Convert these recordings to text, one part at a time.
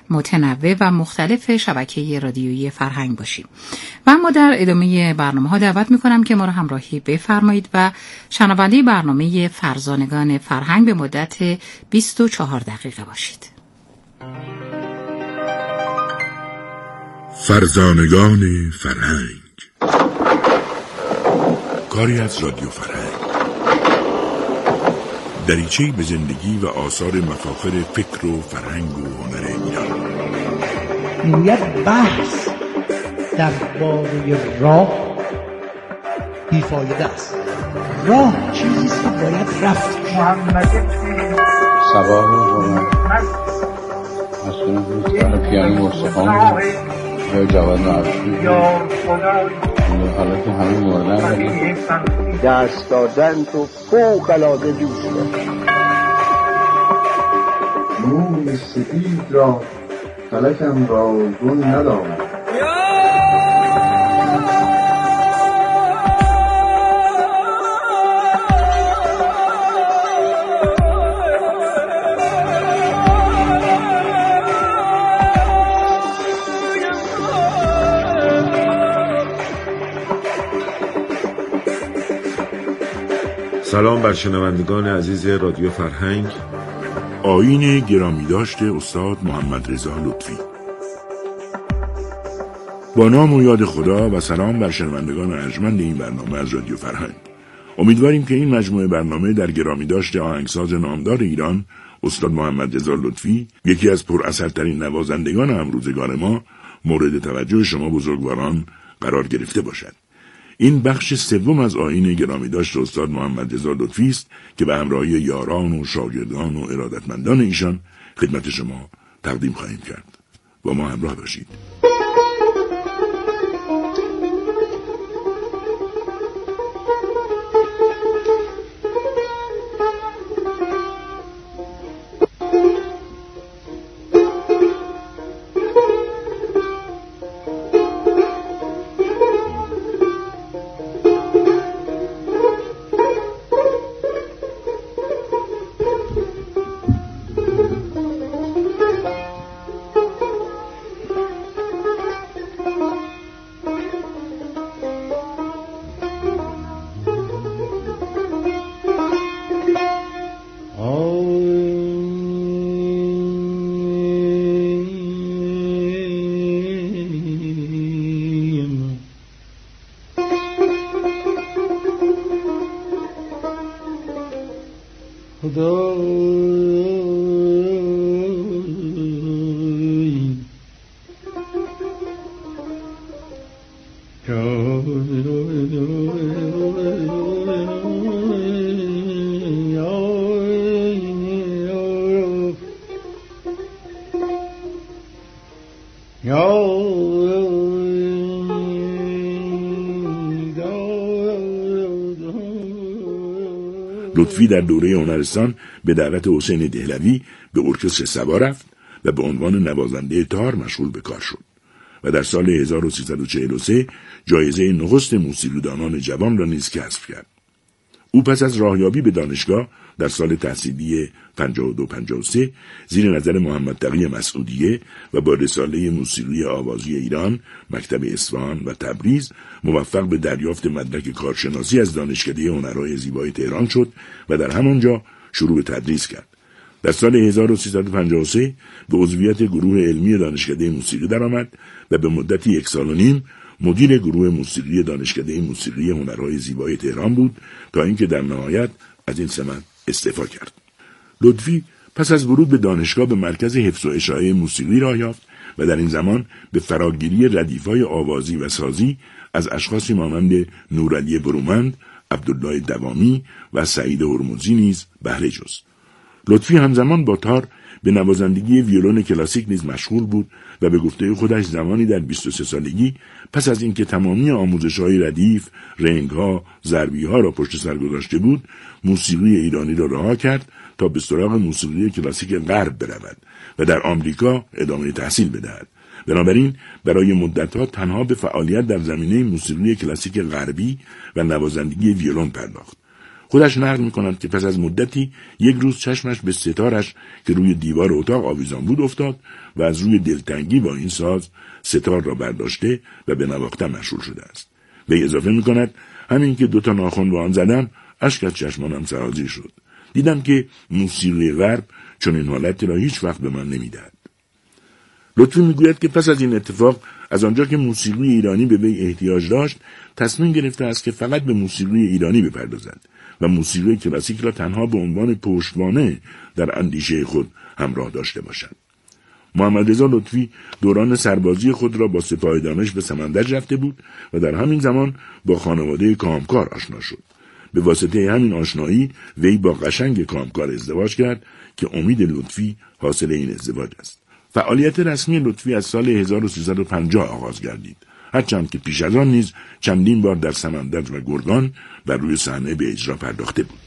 متنوع و مختلف شبکه رادیویی فرهنگ باشیم. و اما در ادامه برنامه‌ها دعوت می‌کنم که ما را همراهی بفرمایید و شنونده برنامه فرزانگان فرهنگ به مدت 24 دقیقه باشید. فرزانگان فرهنگ، کاری از رادیو فرهنگ، دریچه‌ای به زندگی و آثار مفاخر فکر و فرهنگ و هنر ایران. میگوید بحث درباره راه بیفایده است. راه چیزی است که باید رفت. سبا رو مثلا پیانو مستقام یا جواد نعرفی حالا که همه موردن دست دادن تو فوق العاده دوست دارم. موی سپید را فلکم را گون ندارم. سلام بر شنوندگان عزیز رادیو فرهنگ. آیین گرامی داشته استاد محمد رضا لطفی. با نام و یاد خدا و سلام بر شنوندگان ارجمند این برنامه از رادیو فرهنگ. امیدواریم که این مجموعه برنامه در گرامی داشته آهنگساز نامدار ایران استاد محمد رضا لطفی، یکی از پراثرترین نوازندگان امروزگار ما، مورد توجه شما بزرگواران قرار گرفته باشد. این بخش سوم از آیین گرامی داشت استاد محمد رضا لطفی است که به همراهی یاران و شاگردان و ارادتمندان ایشان خدمت شما تقدیم خواهیم کرد. با ما همراه باشید. لطفی در دوره هنرستان به دعوت حسین دهلوی به ارکستر سبا رفت و به عنوان نوازنده تار مشغول به کار شد و در سال 1343 جایزه نخست موسیقیدانان جوان را نیز کسب کرد. او پس از راهیابی به دانشگاه در سال تحصیلی 52-53 زیر نظر محمد تقی مسعودیه و با رساله موسیقی آوازی ایران، مکتب اصفهان و تبریز موفق به دریافت مدرک کارشناسی از دانشکده هنرهای زیبای تهران شد و در همانجا شروع به تدریس کرد. در سال 1353 به عضویت گروه علمی دانشکده موسیقی درآمد و به مدتی 1.5 سال مدیر گروه موسیقی دانشکده موسیقی هنرهای زیبای تهران بود تا اینکه در نهایت از این سمت استعفا کرد. لطفی پس از ورود به دانشگاه به مرکز حفظ و اشاعه موسیقی راه یافت و در این زمان به فراگیری ردیف‌های آوازی و سازی از اشخاصی مانند نورعلی برومند، عبدالله دوامی و سعید هرمزی نیز بهره جست. لطفی همزمان با تار به نوازندگی ویولون کلاسیک نیز مشغول بود و به گفته خودش زمانی در 23 سالگی پس از اینکه تمامی آموزش‌های ردیف، رنگ‌ها، ضربی‌ها را پشت سر گذاشته بود، موسیقی ایرانی را رها کرد تا به سراغ موسیقی کلاسیک غرب برود و در آمریکا ادامه تحصیل بدهد. بنابراین برای مدت‌ها تنها به فعالیت در زمینه موسیقی کلاسیک غربی و نوازندگی ویولون پرداخت. خودش نقل می‌کند که پس از مدتی یک روز چشمش به ستارش که روی دیوار اتاق آویزان بود افتاد و از روی دلتنگی با این ساز ستار را برداشته و به نواختن مشغول شده است. به اضافه می‌کند همین که 2 ناخن به آن زدم اشک از چشمانم سرازیر شد. دیدم که موسیقی غرب چون این حالتی را هیچ وقت به من نمی‌دهد. لطفی میگوید که پس از این اتفاق از آنجا که موسیقی ایرانی به وی احتیاج داشت تصمیم گرفته است که فقط به موسیقی ایرانی بپردازد و موسیقی کلاسیک را تنها به عنوان پشتوانه در اندیشه خود همراه داشته باشد. محمد رضا لطفی دوران سربازی خود را با سپاه دانش به سمندج رفته بود و در همین زمان با خانواده کامکار آشنا شد. به واسطه همین آشنایی وی با قشنگ کامکار ازدواج کرد که امید لطفی حاصل این ازدواج است. فعالیت رسمی لطفی از سال 1350 آغاز گردید، هرچند که پیش از آن نیز چندین بار در سمندج و گرگان بر روی صحنه به اجرا پرداخته بود.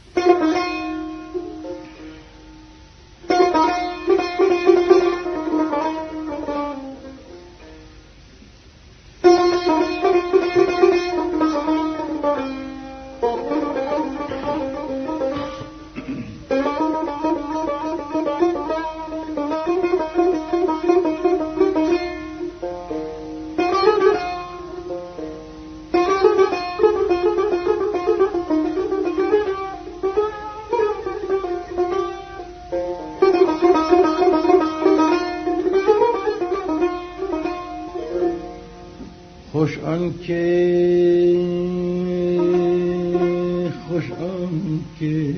خوش آن که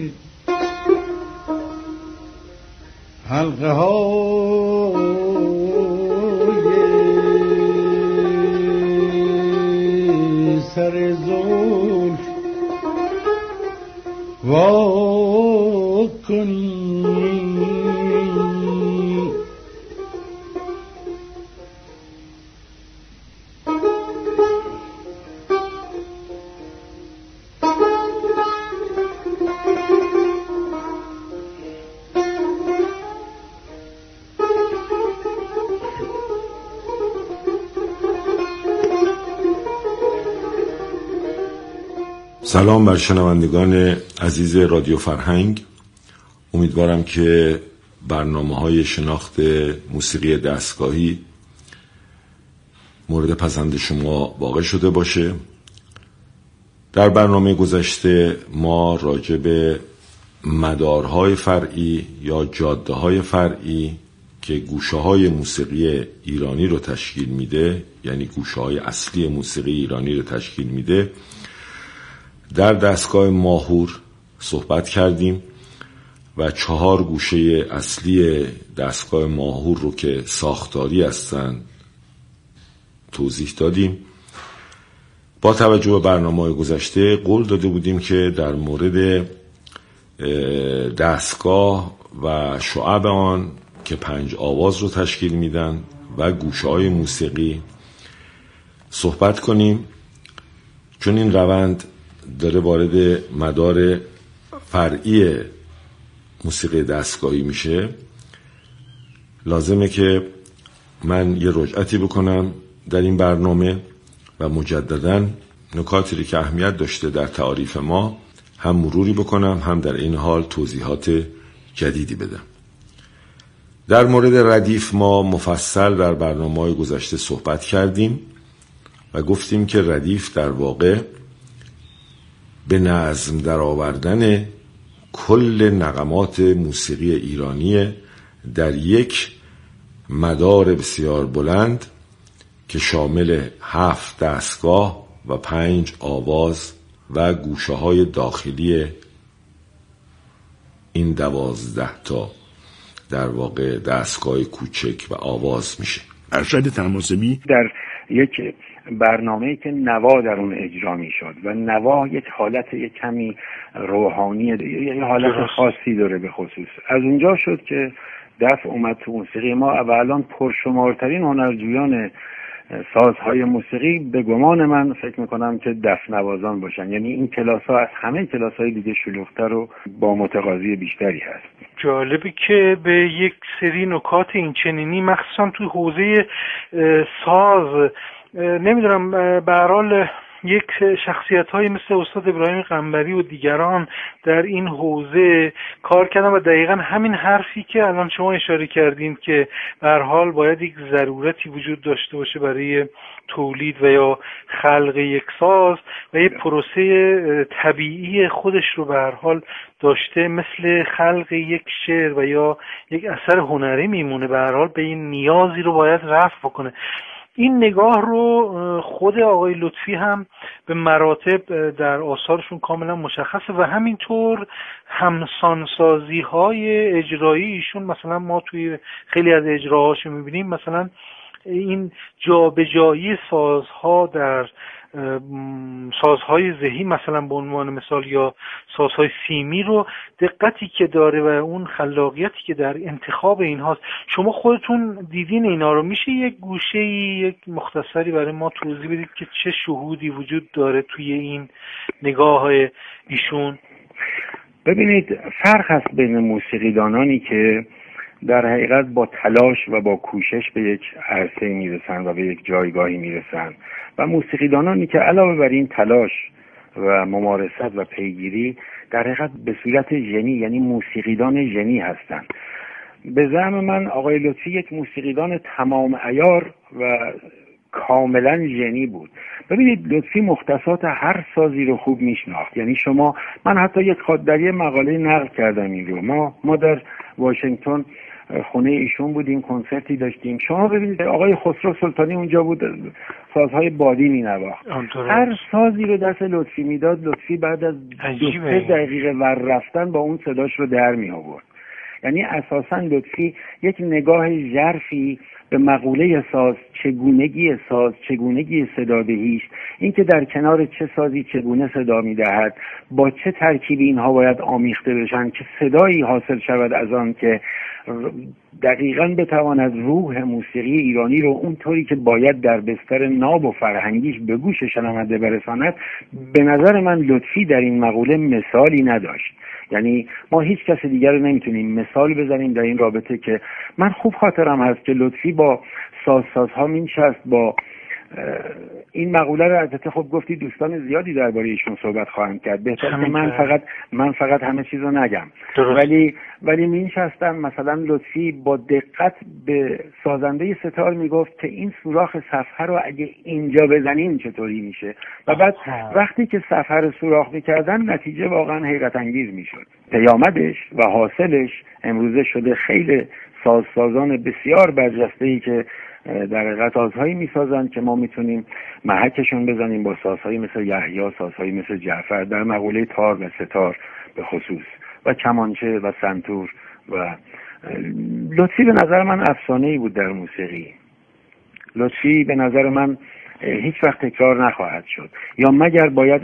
حلقه های سر زلف وا کنی سلام بر شنوندگان عزیز رادیو فرهنگ. امیدوارم که برنامه‌های شناخت موسیقی دستگاهی مورد پسند شما واقع شده باشه. در برنامه گذشته ما راجع به مدارهای فرعی یا جاده‌های فرعی که گوشه‌های موسیقی ایرانی رو تشکیل میده، یعنی گوشه‌های اصلی موسیقی ایرانی رو تشکیل میده، در دستگاه ماهور صحبت کردیم و 4 گوشه اصلی دستگاه ماهور رو که ساختاری هستن توضیح دادیم. با توجه به برنامه‌های گذشته قول داده بودیم که در مورد دستگاه و شعب آن که 5 آواز رو تشکیل میدن و گوشه‌های موسیقی صحبت کنیم، چون این روند داره وارد مدار فرعی موسیقی دستگاهی میشه. لازمه که من یه رجعتی بکنم در این برنامه و مجدداً نکاتی که اهمیت داشته در تعاریف ما هم مروری بکنم، هم در این حال توضیحات جدیدی بدم. در مورد ردیف ما مفصل در برنامه‌های گذشته صحبت کردیم و گفتیم که ردیف در واقع به نظم در آوردن کل نغمات موسیقی ایرانی در یک مدار بسیار بلند که شامل 7 دستگاه و 5 آواز و گوشه‌های داخلی این 12 تا در واقع دستگاه کوچک و آواز میشه. ارشد تماسبی در یک برنامه‌ای که نوا در اون اجرا میشد و نوا یک حالت یک کمی روحانی، یک حالت خاصی داره. به خصوص از اونجا شد که دف اومد تو موسیقی ما و الان پرشمارترین هنرجویان سازهای موسیقی به گمان من فکر میکنم که دف نوازان باشن، یعنی این کلاس‌ها از همه کلاس‌های دیگه شلوغ‌تر و با متقاضی بیشتری هست. جالبه که به یک سری نکات این چنینی مخصوصا تو حوزه ساز، نمیدونم به هر حال یک شخصیت‌هایی مثل استاد ابراهیم قنبری و دیگران در این حوزه کار کردن و دقیقاً همین حرفی که الان شما اشاره کردین که به هر حال باید یک ضرورتی وجود داشته باشه برای تولید و یا خلق یک ساز و یک پروسه طبیعی خودش رو به هر حال داشته، مثل خلق یک شعر و یا یک اثر هنری میمونه، به هر حال به این نیازی رو باید رفع بکنه. این نگاه رو خود آقای لطفی هم به مراتب در آثارشون کاملا مشخصه و همینطور همسانسازی های اجرایی ایشون، مثلا ما توی خیلی از اجراهاشو میبینیم مثلا این جابجایی سازها در سازهای ذهی مثلا به عنوان مثال یا سازهای سیمی رو دقتی که داره و اون خلاقیتی که در انتخاب اینهاست. شما خودتون دیدین اینا رو، میشه یک گوشه‌ای، یک مختصری برای ما توضیح بدید که چه شهودی وجود داره توی این نگاه ایشون؟ ببینید، فرق هست بین موسیقیدانانی که در حقیقت با تلاش و با کوشش به یک عرصه میرسن و به یک جایگاهی میرسن و موسیقیدانانی که علاوه بر این تلاش و ممارست و پیگیری در حقیقت به صورت ژنی، یعنی موسیقیدان ژنی هستند. به زعم من آقای لطفی یک موسیقیدان تمام عیار و کاملا ژنی بود. ببینید، لطفی مختصات هر سازی رو خوب میشناخت. یعنی من حتی در یه مقاله نقل کردم این رو. ما در واشنگتن خونه ایشون بودیم، کنسرتی داشتیم. شما ببینید آقای خسرو سلطانی اونجا بود، سازهای بادی مینواخت. هر سازی رو دست لطفی میداد، لطفی بعد از 2-3 دقیقه ور رفتن با اون صداش رو در می آورد. یعنی اساساً لطفی یک نگاه ژرفی به مقوله ساز، چگونگی صدادهیش، این که در کنار چه سازی چگونه صدا میدهد، با چه ترکیبی اینها باید آمیخته بشن که صدایی حاصل شود از آن که دقیقاً بتواند روح موسیقی ایرانی رو اونطوری که باید در بستر ناب و فرهنگیش به گوش شنونده برساند. به نظر من لطفی در این مقوله مثالی نداشت. یعنی ما هیچ کس دیگر رو نمیتونیم مثال بزنیم در این رابطه. که من خوب خاطرم هست که لطفی با سازها مینشست، با این مقوله رو البته خب گفتی دوستان زیادی درباره ایشون صحبت خواهند کرد، بهتره که من فقط همه چیز رو نگم. ولی مینشستن مثلا لطفی با دقت به سازنده ستار میگفت که این سوراخ صفحه رو اگه اینجا بزنیم چطوری میشه، و بعد وقتی که صفحه رو سوراخ میکردن نتیجه واقعا حیرت انگیز میشد. پیامدش و حاصلش امروزه شده خیلی سازان بسیار برجسته‌ای که در حقیقت سازهایی میسازن که ما میتونیم محکشون بزنیم با سازهایی مثل یحیی، سازهایی مثل جعفر در مقوله تار و ستار به خصوص، و کمانچه و سنتور. و لطفی به نظر من افسانه‌ای بود در موسیقی. لطفی به نظر من هیچ وقت تکرار نخواهد شد، یا مگر باید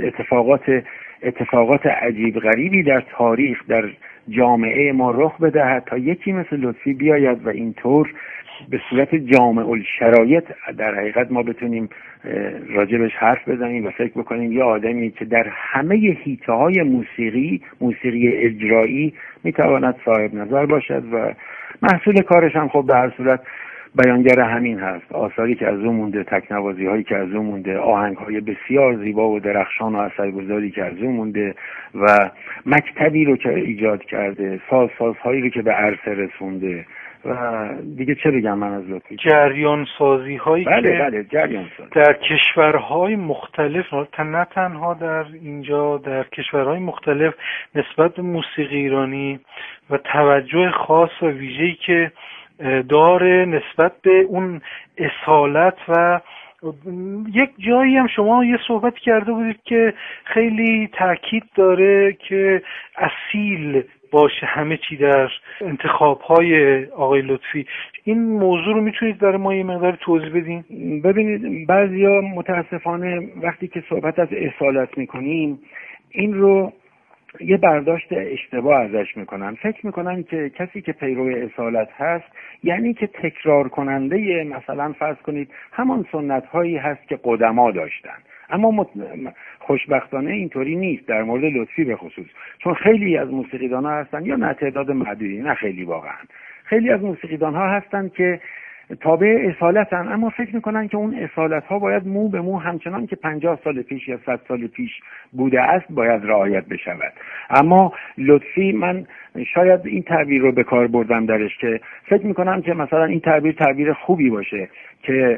اتفاقات عجیب غریبی در تاریخ، در جامعه ما رخ بدهد تا یکی مثل لطفی بیاید و اینطور به صورت جامع الشرایط در حقیقت ما بتونیم راجبش حرف بزنیم و فکر بکنیم یه آدمی که در همه حیطه‌های موسیقی اجرایی میتواند صاحب نظر باشد و محصول کارش هم خب به هر صورت بیانگر همین هست. آثاری که از اون مونده، تکنوازی هایی که از اون مونده، آهنگ های بسیار زیبا و درخشان و اثرگذاری که از اون مونده و مکتبی رو که ایجاد کرده، سازهایی رو که به عرصه رسونده و دیگه چه بگم من از لطفی. جریان سازی هایی بله جریان سازی در کشورهای مختلف، نه تنها در اینجا، در کشورهای مختلف نسبت به موسیقی ایرانی و توجه خاص و ویژه‌ای که داره نسبت به اون اصالت. و یک جایی هم شما یه صحبت کرده بودید که خیلی تاکید داره که اصیل باشه همه چی در انتخاب‌های آقای لطفی. این موضوع رو میتونید برای ما یه مقدار توضیح بدین؟ ببینید، بعضیا متاسفانه وقتی که صحبت از اصالت میکنیم این رو یه برداشت اشتباه ازش میکنن. فکر میکنن که کسی که پیرو اصالت هست یعنی که تکرار کننده مثلا فرض کنید همان سنت هایی هست که قدما داشتن. اما خوشبختانه اینطوری نیست در مورد لطفی به خصوص، چون خیلی از موسیقیدان ها هستن، یا نه تعداد محدودی، نه خیلی، واقعا خیلی از موسیقیدان ها هستن که تابع اصالتن، اما فکر میکنن که اون اصالت ها باید مو به مو همچنان که 50 سال پیش یا 100 سال پیش بوده است باید رعایت بشود. اما لطفی، من شاید این تعبیر رو به کار بردم درش که فکر میکنم که مثلا این تعبیر خوبی باشه که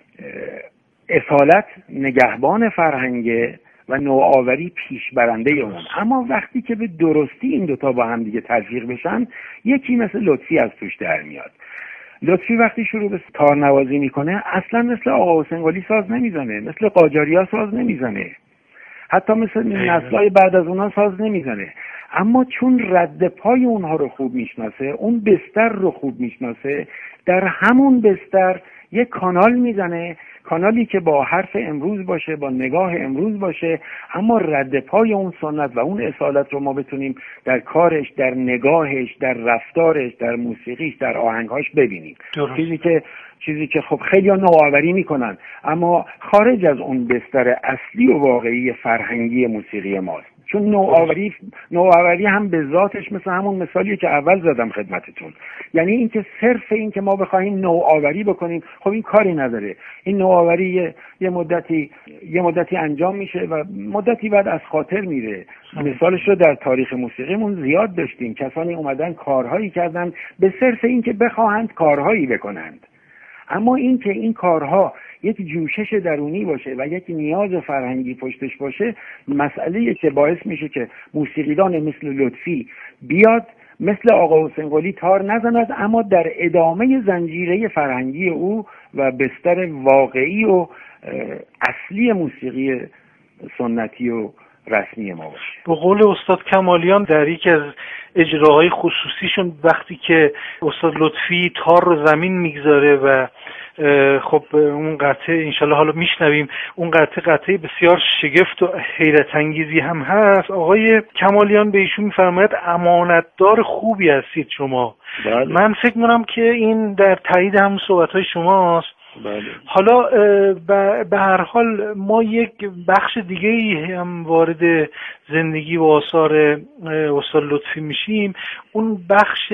اصالت نگهبان فرهنگه و نوآوری پیش برنده اون. اما وقتی که به درستی این دوتا با هم دیگه تلفیق بشن، یکی مثل لطفی از توش در میاد. لطفی وقتی شروع به تارنوازی میکنه اصلا مثل آقا حسین قلی ساز نمیزنه، مثل قاجاریا ساز نمیزنه، حتی مثل نسل‌های بعد از اونها ساز نمیزنه. اما چون رد پای اونها رو خوب میشناسه، اون بستر رو خوب میشناسه، در همون بستر یک کانال میزنه، کانالی که با حرف امروز باشه، با نگاه امروز باشه، اما رد پای اون سنت و اون اصالت رو ما بتونیم در کارش، در نگاهش، در رفتارش، در موسیقیش، در آهنگاش ببینیم. چیزی که خب خیلی نوآوری میکنن اما خارج از اون بستر اصلی و واقعی فرهنگی موسیقی ماست. چون نوآوری هم به ذاتش مثل همون مثالی که اول زدم خدمتتون، یعنی اینکه صرف این که ما بخوایم نوآوری بکنیم، خب این کاری نداره. این نوآوری یه مدتی انجام میشه و مدتی بعد از خاطر میره. مثالش رو در تاریخ موسیقیمون زیاد داشتیم، کسانی اومدن کارهایی کردن به صرف این که بخواهند کارهایی بکنند. اما این که این کارها یک جوشش درونی باشه و یک نیاز فرهنگی پشتش باشه، مسئله که باعث میشه که موسیقیدان مثل لطفی بیاد مثل آقا حسین قلی تار نزند، اما در ادامه زنجیره فرهنگی او و بستر واقعی و اصلی موسیقی سنتی و رسمی ما باشه. به قول استاد کمالیان در یکی از اجراهای خصوصیشون وقتی که استاد لطفی تار رو زمین میگذاره و خب اون قطعه انشالله حالا میشنویم، اون قطعه بسیار شگفت و حیرت انگیزی هم هست. آقای کمالیان به ایشون میفرماید امانتدار خوبی هستید شما. بله. من فکر می‌کنم که این در تایید هم صحبت‌های شماست. بله. حالا به هر حال ما یک بخش دیگه هم وارد زندگی و آثار استاد لطفی میشیم، اون بخش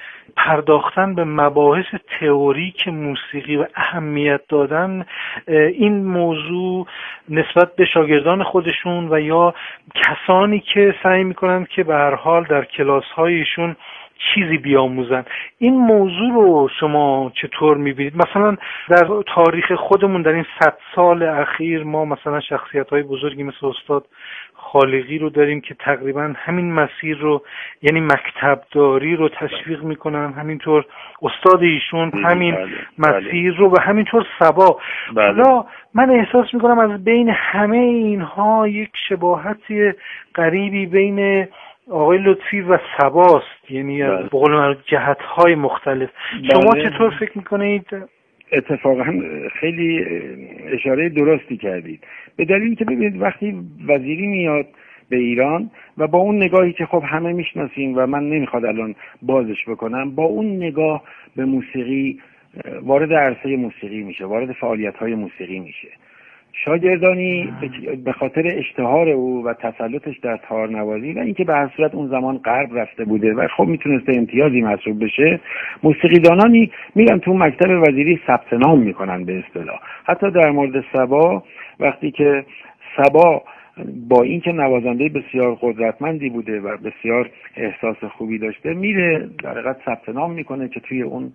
پرداختن به مباحث تئوریک موسیقی و اهمیت دادن این موضوع نسبت به شاگردان خودشون و یا کسانی که سعی میکنن که به هر حال در کلاس‌هایشون چیزی بیاموزن. این موضوع رو شما چطور میبینید؟ مثلا در تاریخ خودمون در این 100 سال اخیر ما مثلا شخصیت‌های بزرگی مثل استاد خالقی رو داریم که تقریبا همین مسیر رو، یعنی مکتبداری رو تشویق میکنن، همینطور استاد ایشون همین مسیر رو و همینطور صبا. حالا من احساس میکنم از بین همه اینها یک شباهتی غریبی بین آقای لطفی و صباست، یعنی به قول من جهت‌های مختلف. شما چطور فکر میکنید؟ اتفاقا خیلی اشاره درستی کردید، به دلیلی که ببینید وقتی وزیری میاد به ایران و با اون نگاهی که خب همه میشناسیم و من نمیخواد الان بازش بکنم، با اون نگاه به موسیقی وارد عرصه موسیقی میشه، وارد فعالیت‌های موسیقی میشه. شاگردانی به خاطر اشتهار او و تسلطش در تارنوازی و اینکه به هر صورت اون زمان غرب رفته بوده و خب میتونسته امتیازی محسوب بشه، موسیقیدانانی میرن تو مکتب وزیری ثبت نام میکنن به اصطلاح. حتی در مورد صبا، وقتی که صبا با اینکه نوازنده بسیار قدرتمندی بوده و بسیار احساس خوبی داشته، میره در حقیقت ثبت نام میکنه که توی اون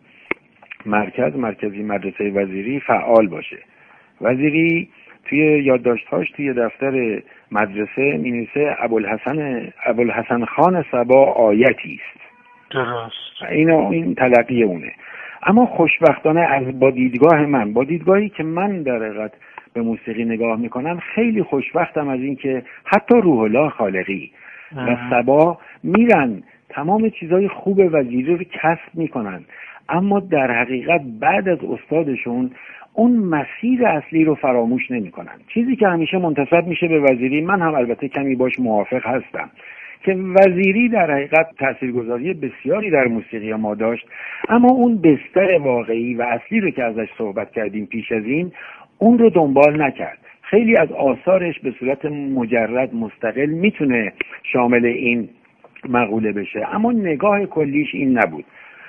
مرکزی مدرسه وزیری فعال باشه. وزیری توی یادداشت‌هاش توی دفتر مدرسه می‌نویسه ابوالحسن خان صبا آیتی است. درست. این تلقی اونه. اما خوشبختانه با دیدگاهی که من در حقیقت به موسیقی نگاه میکنم، خیلی خوشبختم از این که حتی روح الله خالقی و صبا میرن تمام چیزای خوب وزیری رو کسب میکنن، اما در حقیقت بعد از استادشون اون مسیر اصلی رو فراموش نمی‌کنن. چیزی که همیشه منتسب میشه به وزیری، من هم البته کمی باش موافق هستم، که وزیری در حقیقت تاثیرگذاری بسیاری در موسیقی ما داشت، اما اون بستر واقعی و اصلی رو که ازش صحبت کردیم پیش از این، اون رو دنبال نکرد. خیلی از آثارش به صورت مجرد مستقل میتونه شامل این مقوله بشه، اما نگاه کلیش این نبود.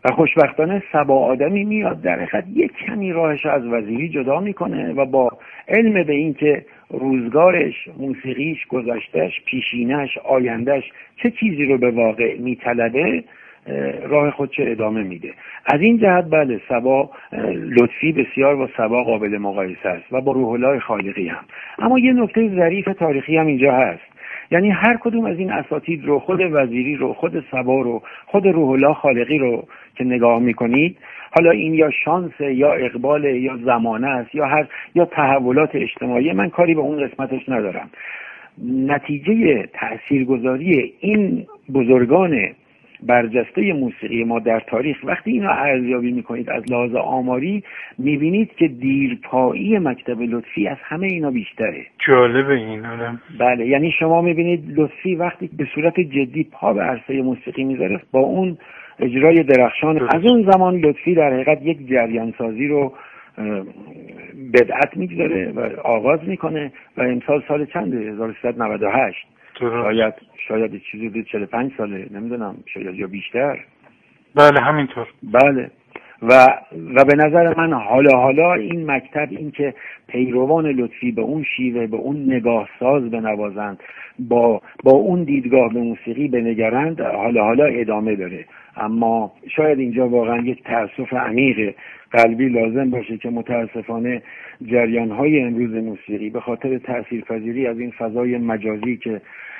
و خوشبختانه صبا آدمی میاد در حقیقت یک کمی راهش از وزیری جدا میکنه و با علم به این که روزگارش، موسیقیش، گذشتهش، پیشینش، آیندهش چه چیزی رو به واقع میطلبه راه خودش ادامه میده. از این جهت بله صبا لطفی بسیار با صبا قابل مقایسه است و با روح الله خالقی هم. اما یه نکته ظریف تاریخی هم اینجا هست، یعنی هر کدوم از این اساتید رو، خود وزیری رو، خود صبا رو، خود روح الله خالقی رو که نگاه میکنید، حالا این یا شانس یا اقبال یا زمانه است یا تحولات اجتماعی، من کاری به اون قسمتش ندارم. نتیجه تاثیرگذاری این بزرگان برجسته موسیقی ما در تاریخ وقتی اینو ارزیابی میکنید از لحاظ آماری میبینید که دیرپایی مکتب لطفی از همه اینا بیشتره. جالبه این آدم. بله، یعنی شما میبینید لطفی وقتی به صورت جدی پا به عرصه موسیقی میذاره با اون اجرای درخشان از اون زمان لطفی در حقیقت یک جریان سازی رو بدعت میگذاره و آغاز میکنه و امسال سال چنده؟ 1398 شاید چیزی 45 ساله، نمیدونم، شاید یا بیشتر. بله همینطور. بله و به نظر من حالا این مکتب، این که پیروان لطفی به اون شیوه، به اون نگاه ساز بنوازند، با اون دیدگاه به موسیقی بنگرند، حالا ادامه داره. اما شاید اینجا واقعا یک تأسف عمیق قلبی لازم باشه که متاسفانه جریان‌های امروز موسیقی به خاطر تأثیرپذیری از این فضای مجازی که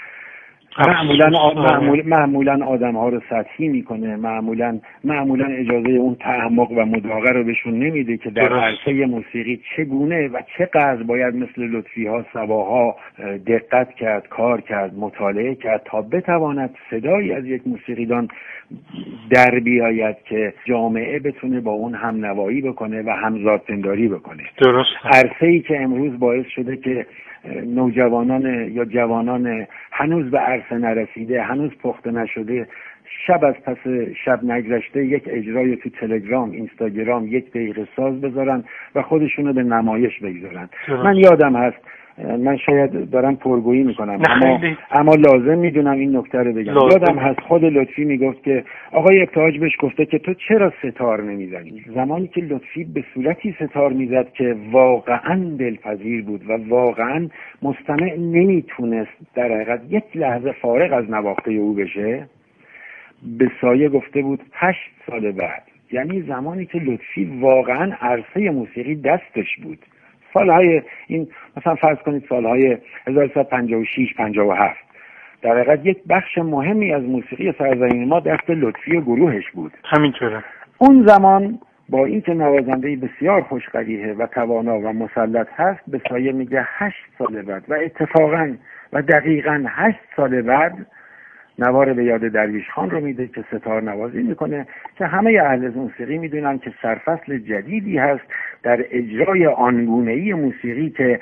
معمولا آدم‌ها رو سطحی میکنه، معمولا اجازه اون تعمق و مداقه رو بهشون نمیده که در عرصه موسیقی چگونه و چقدر باید مثل لطفی‌ها، صباها دقت کرد، کار کرد، مطالعه کرد تا بتواند صدایی از یک موسیقیدان در بیاید که جامعه بتونه با اون هم نوایی بکنه و همزادپنداری بکنه. درست. عرصه‌ای که امروز باعث شده که نوجوانان یا جوانان هنوز به عرصه نرسیده، هنوز پخته نشده، شب از پس شب نگذشته یک اجرای تو تلگرام، اینستاگرام 1 دقیقه ساز بذارن و خودشونو به نمایش بگذارن. من یادم هست، من شاید دارم پرگویی میکنم اما لازم میدونم این نکته رو بگم. یادم هست خود لطفی میگفت که آقای ابتهاج بهش گفته که تو چرا ستار نمیزنی؟ زمانی که لطفی به صورتی ستار میزد که واقعا دلپذیر بود و واقعا مستمع نمیتونست در حقیقت یک لحظه فارغ از نواخته او بشه، به سایه گفته بود 8 سال بعد، یعنی زمانی که لطفی واقعا عرصه موسیقی دستش بود، سالهای این مثلا فرض کنید سالهای 1356 57 در حقیقت یک بخش مهمی از موسیقی سرزمین ما دست لطفی و گروهش بود. همینطوره. اون زمان با اینکه نوازنده بسیار خوشقلیه و توانا و مسلط هست، به سایه میگه 8 سال بعد و اتفاقا و دقیقاً 8 سال بعد نوار به یاد درویش خان رو میده که ستار نوازی میکنه که همه اهل موسیقی میدونن که سرفصل جدیدی هست در اجرای آنگونه‌ای موسیقی که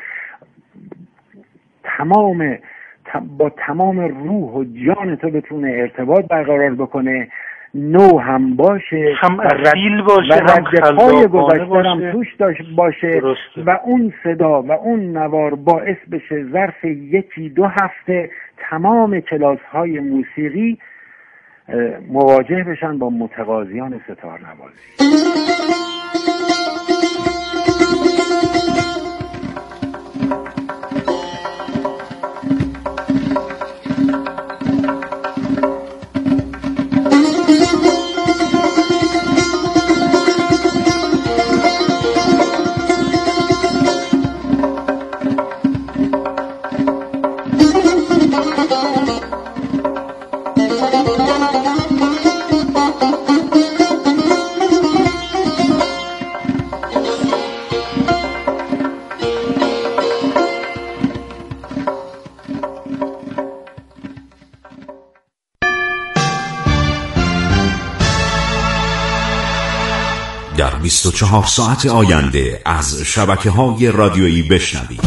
با تمام روح و جان تو بتونه ارتباط برقرار بکنه، نو هم باشه، هم اصیل باشه، و رد پای گذشته هم توش باشه. درسته. و اون صدا و اون نوار باعث بشه ظرف 1-2 هفته تمام کلاس های موسیقی مواجه بشن با متقاضیان ستار نوازی. در 24 ساعت آینده از شبکه‌های رادیویی بشنوید.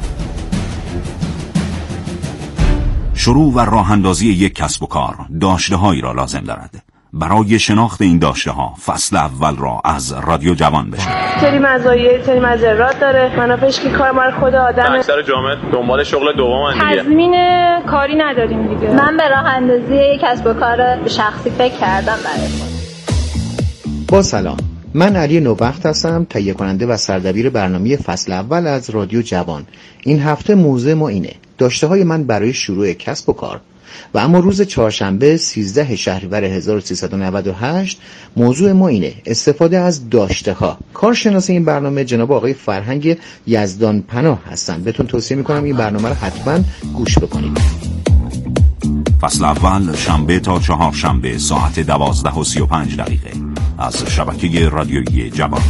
شروع و راه اندازی یک کسب و کار داشته‌هایی را لازم دارد. برای شناخت این داشته‌ها فصل اول را از رادیو جوان بشنوید. سری مزایای سری مضرات داره. منافعش که کار مال خود آدمه. اکثر جامعه دنبال شغل دومن دیگه. تضمین کاری نداریم دیگه. من به راه اندازی یک کسب و کار شخصی فکر کردم برای خودم. با سلام، من علی نوبخت هستم، تهیه کننده و سردبیر برنامه فصل اول از رادیو جوان. این هفته موضوع ما اینه: داشته های من برای شروع کسب و کار. و اما روز چهارشنبه 13 شهریور 1398 موضوع ما اینه: استفاده از داشته ها. کارشناس این برنامه جناب آقای فرهنگ یزدان پناه هستن. بهتون توصیه میکنم این برنامه رو حتما گوش بکنید. فصل اول شنبه تا چهارشنبه ساعت 12:35 از شبکه رادیویی جوان.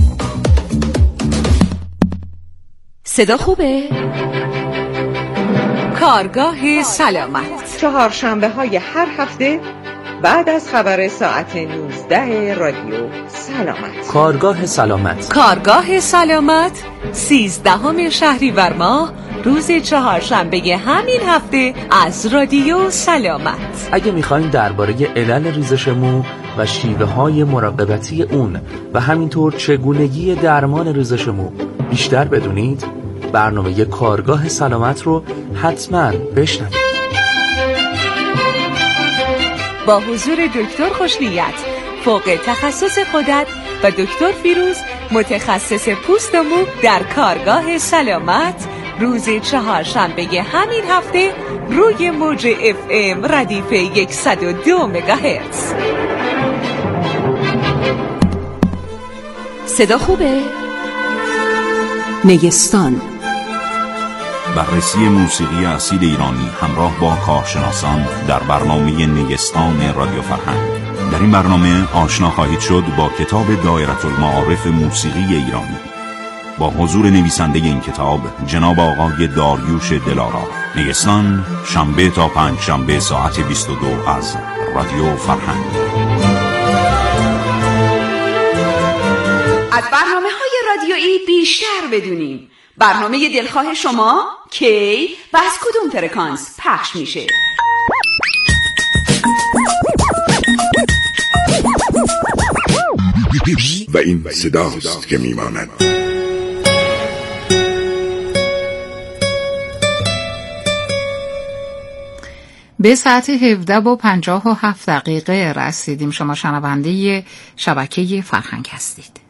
صدا خوبه؟ کارگاه سلامت، چهارشنبه های هر هفته بعد از خبر ساعت 19 رادیو سلامت. کارگاه سلامت، کارگاه سلامت 13 شهریور ماه روز چهارشنبه همین هفته از رادیو سلامت. اگه میخواین درباره علل ریزش مو و شیوه های مراقبتی اون و همینطور چگونگی درمان ریزش مو بیشتر بدونید، برنامه کارگاه سلامت رو حتما بشنوید. با حضور دکتر خوشنیت فوق تخصص خودت و دکتر فیروز متخصص پوست و مو در کارگاه سلامت روز چهارشنبه همین هفته روی موج FM ردیف 102 مگاهرتز. صدا خوبه؟ نیستان، بررسی موسیقی اصیل ایرانی همراه با کارشناسان در برنامه نیستان رادیو فرهنگ. در این برنامه آشنا خواهید شد با کتاب دایره المعارف موسیقی ایرانی با حضور نویسنده این کتاب جناب آقای داریوش دلارا. نیستان شنبه تا پنجشنبه ساعت 22 از رادیو فرهنگ. از برنامه‌های رادیویی بیشتر بدونیم. برنامه دلخواه شما کی و از کدوم فرکانس پخش میشه؟ و این صداست که میماند. به ساعت 17:57 رسیدیم. شما شنونده شبکه فرهنگ هستید.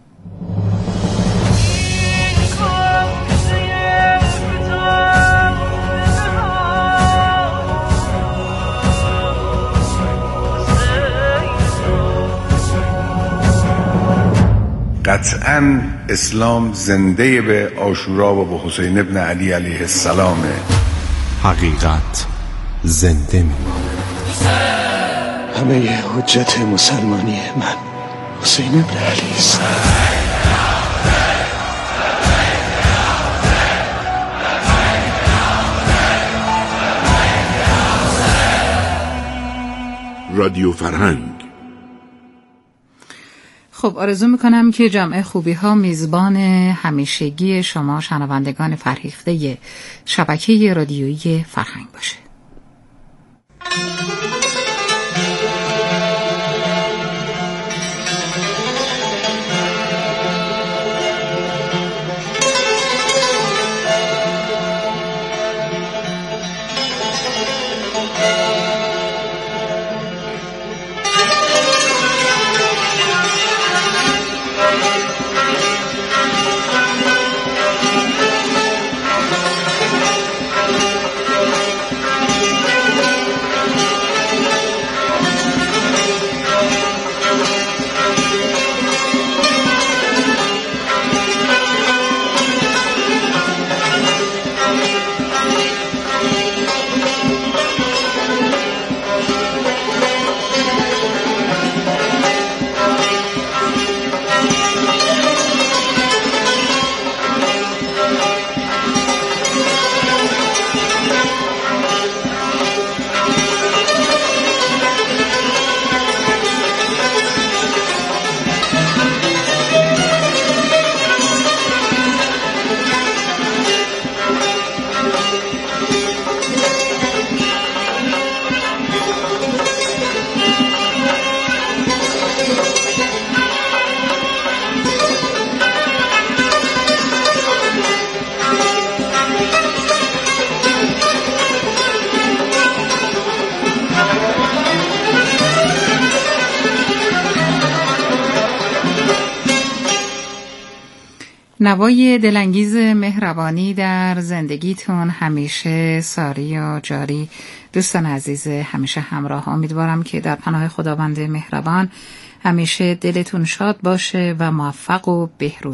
قطعاً اسلام زنده به عاشورا و به حسین ابن علی علیه السلام. حقیقت زنده میماند. همه حجت مسلمانی من حسین ابن علی است. رادیو فرهنگ. خب، آرزو میکنم که جمع خوبی ها میزبان همیشگی شما شنوندگان فرهیخته شبکه رادیویی فرهنگ باشه. نوای دلانگیز مهربانی در زندگیتون همیشه ساری و جاری. دوستان عزیز همیشه همراه، امیدوارم که در پناه خداوند مهربان همیشه دلتون شاد باشه و موفق و بهروز.